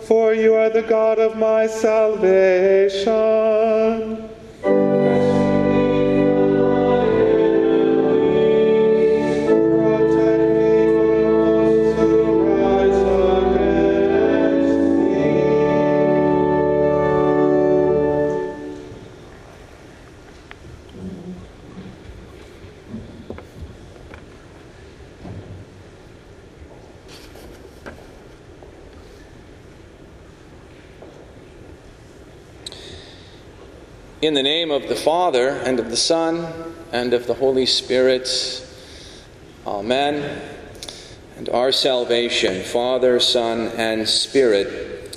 for you are the God of my salvation. In the name of the Father, and of the Son, and of the Holy Spirit. Amen. And our salvation, Father, Son, and Spirit.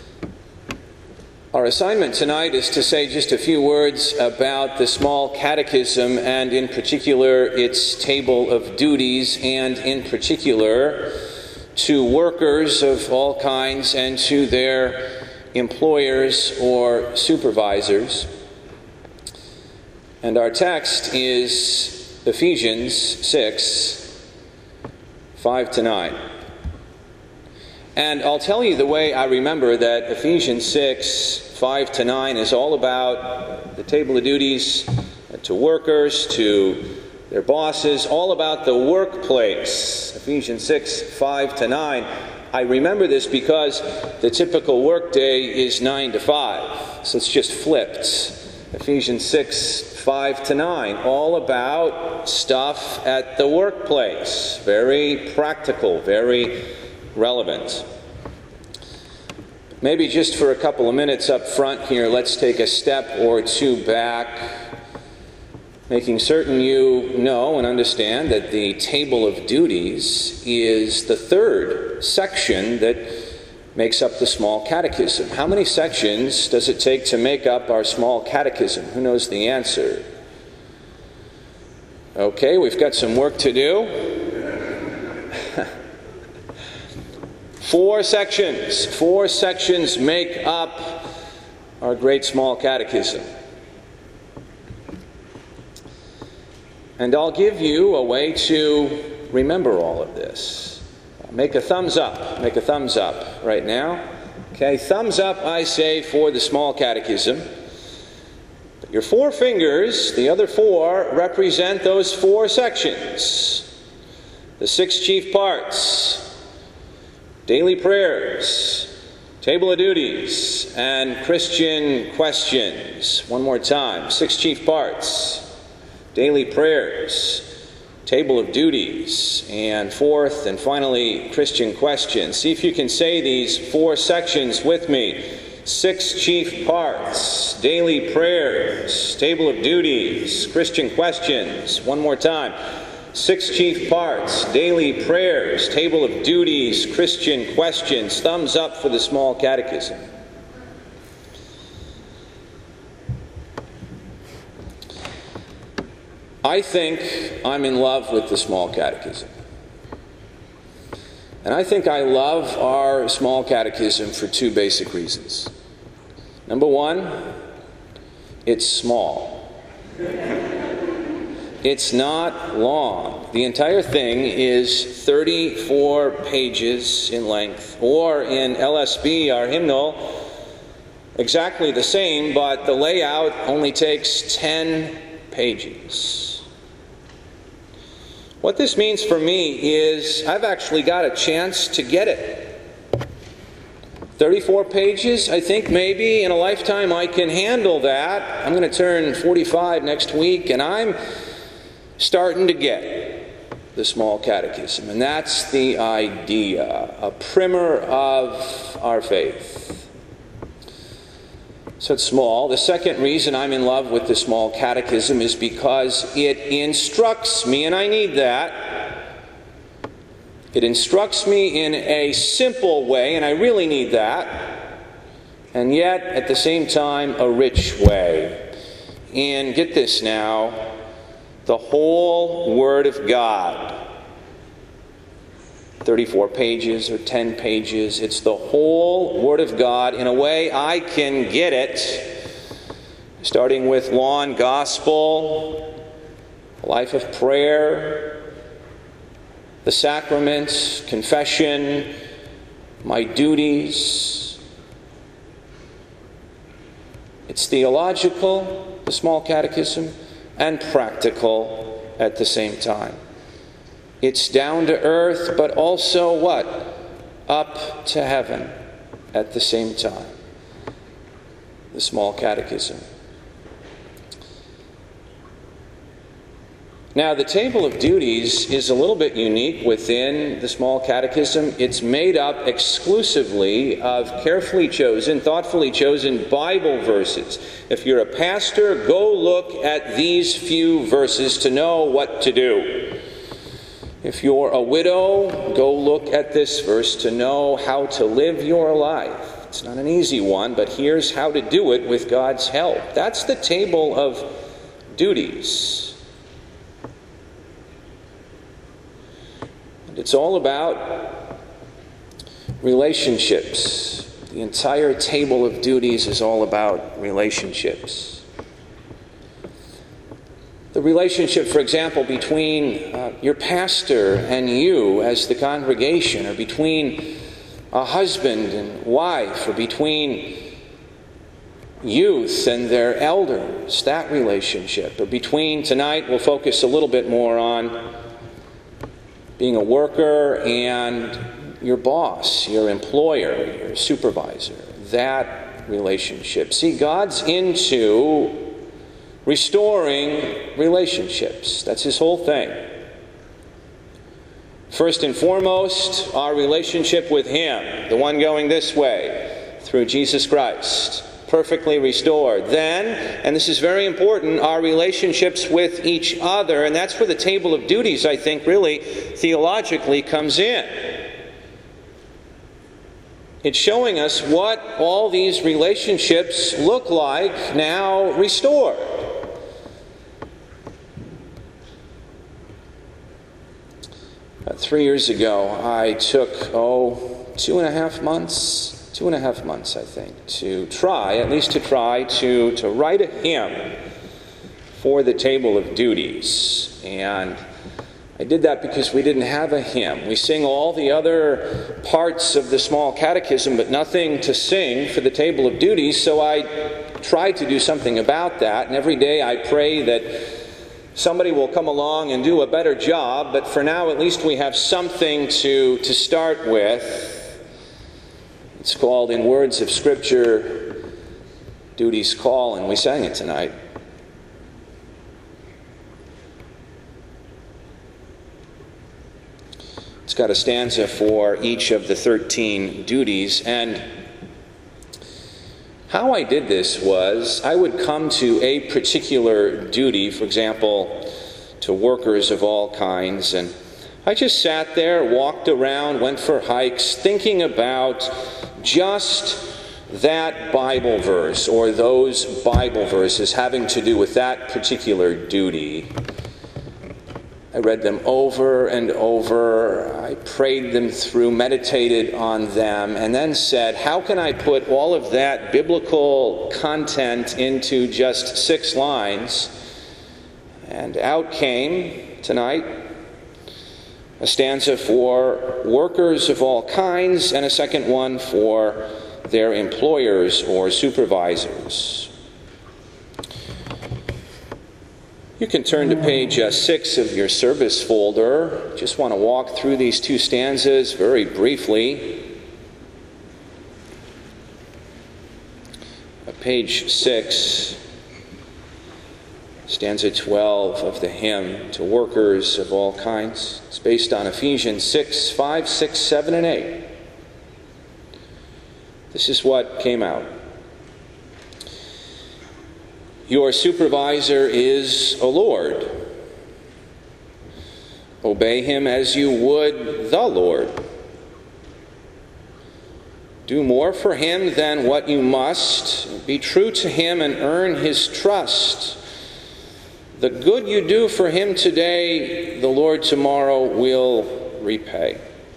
Our assignment tonight is to say just a few words about the small catechism, and in particular its table of duties, and in particular to workers of all kinds and to their employers or supervisors. And our text is Ephesians 6, 5-9. And I'll tell you the way I remember that Ephesians 6, 5-9 is all about the table of duties to workers, to their bosses, all about the workplace. Ephesians 6, 5-9. I remember this because the typical workday is 9 to 5. So it's just flipped. Ephesians 6, 5-9, all about stuff at the workplace. Very practical, very relevant. Maybe just for a couple of minutes up front here, let's take a step or two back, making certain you know and understand that the table of duties is the third section that makes up the small catechism. How many sections does it take to make up our small catechism? Who knows the answer? Okay, we've got some work to do. 4 sections. 4 sections make up our great small catechism. And I'll give you a way to remember all of this. Make a thumbs up. Make a thumbs up right now. Okay, thumbs up, I say, for the small catechism. Your 4 fingers, the other 4, represent those 4 sections. The 6 chief parts, daily prayers, table of duties, and Christian questions. One more time. 6 chief parts, daily prayers, table of duties, and fourth and finally Christian questions. See if you can say these 4 sections with me. 6 chief parts, daily prayers, table of duties, Christian questions. One more time. 6 chief parts, daily prayers, table of duties, Christian questions. Thumbs up for the small catechism. I think I'm in love with the small catechism. And I think I love our small catechism for 2 basic reasons. Number 1, it's small. It's not long. The entire thing is 34 pages in length, or in LSB, our hymnal, exactly the same, but the layout only takes 10 pages. What this means for me is I've actually got a chance to get it. 34 pages, I think maybe in a lifetime I can handle that. I'm going to turn 45 next week, and I'm starting to get the small catechism. And that's the idea, a primer of our faith. So it's small. The second reason I'm in love with the small catechism is because it instructs me, and I need that. It instructs me in a simple way, and I really need that. And yet, at the same time, a rich way. And get this now, the whole Word of God. 34 pages or 10 pages. It's the whole Word of God in a way I can get it, starting with law and gospel, life of prayer, the sacraments, confession, my duties, It's theological, the small catechism, and practical at the same time. It's down to earth, but also what? Up to heaven at the same time. The small catechism. Now, the table of duties is a little bit unique within the small catechism. It's made up exclusively of carefully chosen, thoughtfully chosen Bible verses. If you're a pastor, go look at these few verses to know what to do. If you're a widow, go look at this verse to know how to live your life. It's not an easy one, but here's how to do it with God's help. That's the table of duties. It's all about relationships. The entire table of duties is all about relationships. The relationship, for example, between your pastor and you as the congregation, or between a husband and wife, or between youth and their elders, that relationship, or between, tonight we'll focus a little bit more on being a worker and your boss, your employer, your supervisor, that relationship. See, God's into restoring relationships. That's His whole thing. First and foremost, our relationship with Him, the one going this way, through Jesus Christ, perfectly restored. Then, and this is very important, our relationships with each other, and that's where the table of duties, I think, really theologically comes in. It's showing us what all these relationships look like now restored. About 3 years ago, I took, 2.5 months, I think, to try to write a hymn for the table of duties. And I did that because we didn't have a hymn. We sing all the other parts of the small catechism, but nothing to sing for the table of duties, so I tried to do something about that. And every day I pray that somebody will come along and do a better job, but for now at least we have something to start with. It's called, in words of Scripture, Duty's Call, and we sang it tonight. It's got a stanza for each of the 13 duties, and how I did this was I would come to a particular duty, for example, to workers of all kinds, and I just sat there, walked around, went for hikes, thinking about just that Bible verse or those Bible verses having to do with that particular duty. I read them over and over. I prayed them through, meditated on them, and then said, how can I put all of that biblical content into just 6 lines? And out came, tonight, a stanza for workers of all kinds, and a second one for their employers or supervisors. You can turn to page 6 of your service folder. Just want to walk through these 2 stanzas very briefly. Page 6. Stanza 12 of the hymn to workers of all kinds. It's based on Ephesians 6, 5, 6, 7, and 8. This is what came out. Your supervisor is a Lord. Obey him as you would the Lord. Do more for him than what you must. Be true to him and earn his trust. The good you do for him today, the Lord tomorrow will repay.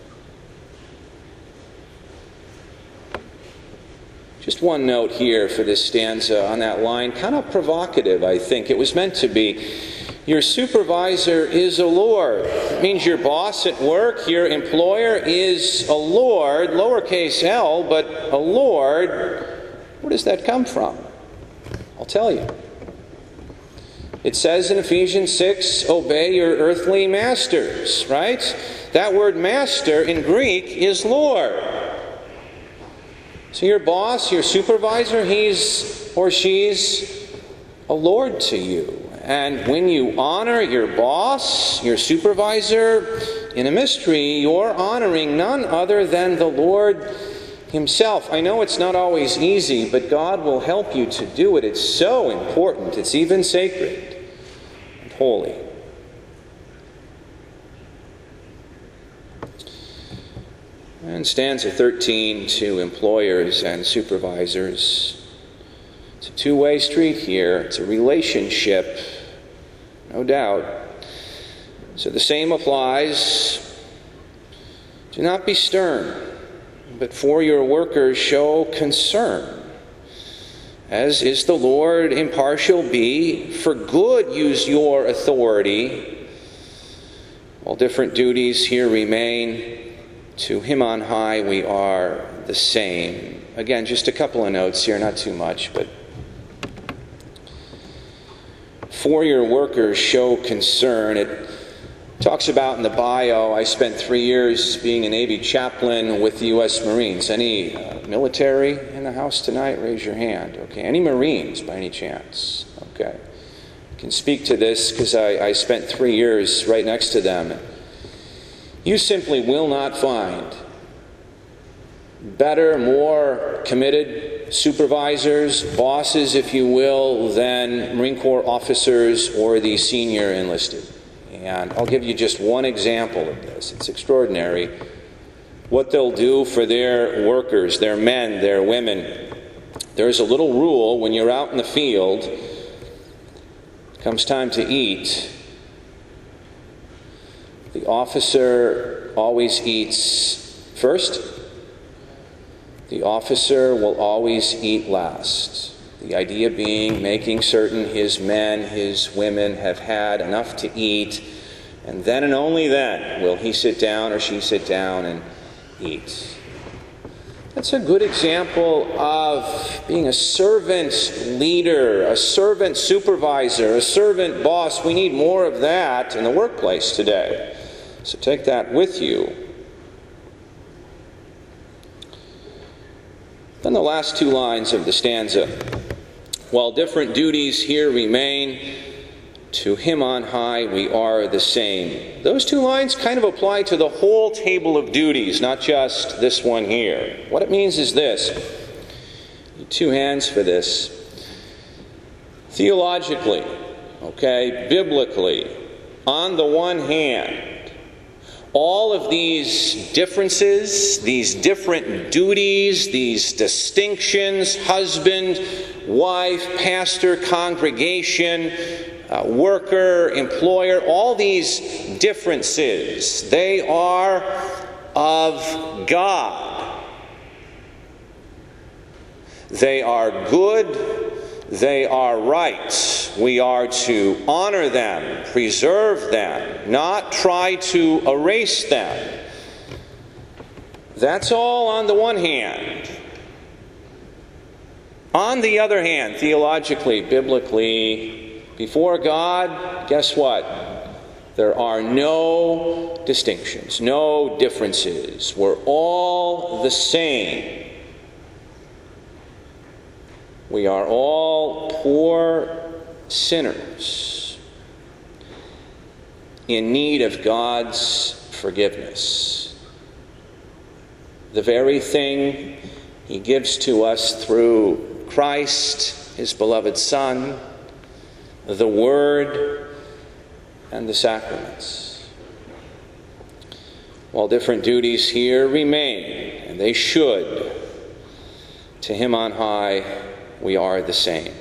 Just one note here for this stanza on that line, kind of provocative, I think. It was meant to be. Your supervisor is a Lord. It means your boss at work, your employer is a Lord, lowercase l, but a Lord. Where does that come from? I'll tell you. It says in Ephesians 6, obey your earthly masters, right? That word master in Greek is Lord. So your boss, your supervisor, he's or she's a Lord to you. And when you honor your boss, your supervisor, in a mystery, you're honoring none other than the Lord Himself. I know it's not always easy, but God will help you to do it. It's so important. It's even sacred and holy. And stanza 13 to employers and supervisors. It's a two-way street here. It's a relationship, no doubt. So the same applies. Do not be stern, but for your workers show concern. As is the Lord impartial be, for good use your authority. All different duties here remain. To Him on high we are the same. Again, just a couple of notes here, not too much, but for your workers show concern. It talks about in the bio, I spent 3 years being a Navy chaplain with the U.S. Marines. Any military in the house tonight? Raise your hand. Okay. Any Marines by any chance? Okay. I can speak to this because I spent 3 years right next to them. You simply will not find better, more committed supervisors, bosses, if you will, than Marine Corps officers or the senior enlisted. And I'll give you just one example of this. It's extraordinary what they'll do for their workers, their men, their women. There's a little rule when you're out in the field, comes time to eat, the officer always eats first. The officer will always eat last. The idea being making certain his men, his women have had enough to eat, and then and only then will he sit down or she sit down and eat. That's a good example of being a servant leader, a servant supervisor, a servant boss. We need more of that in the workplace today. So take that with you. Then the last two lines of the stanza. While different duties here remain, to Him on high we are the same. Those two lines kind of apply to the whole table of duties, not just this one here. What it means is this. You need two hands for this. Theologically, biblically, on the one hand, all of these differences, these different duties, these distinctions, husband, wife, pastor, congregation, worker, employer, all these differences, they are of God. They are good. They are right. We are to honor them, preserve them, not try to erase them. That's all on the one hand. On the other hand, theologically, biblically, before God, guess what? There are no distinctions, no differences. We're all the same. We are all poor sinners in need of God's forgiveness. The very thing He gives to us through Christ, His beloved Son, the Word, and the sacraments. While different duties here remain, and they should, to Him on high we are the same.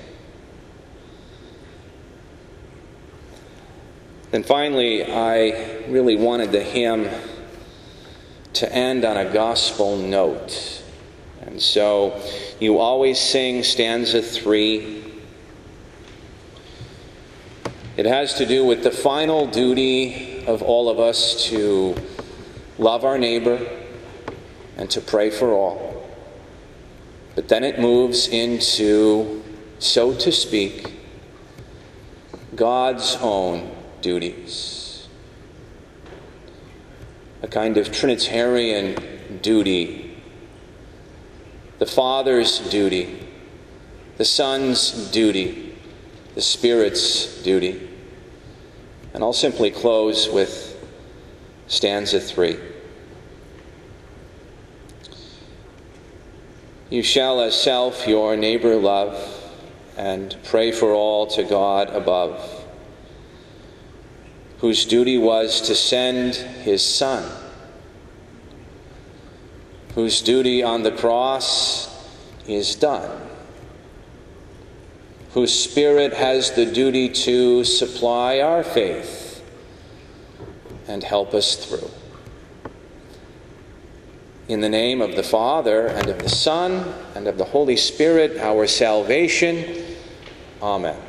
Then finally, I really wanted the hymn to end on a gospel note. And so you always sing stanza 3. It has to do with the final duty of all of us to love our neighbor and to pray for all. But then it moves into so to speak, God's own duties. A kind of Trinitarian duty. The Father's duty, the Son's duty, the Spirit's duty. And I'll simply close with stanza 3. You shall as self your neighbor love, and pray for all to God above, whose duty was to send his Son, whose duty on the cross is done, whose Spirit has the duty to supply our faith and help us through. In the name of the Father, and of the Son, and of the Holy Spirit, our salvation. Amen.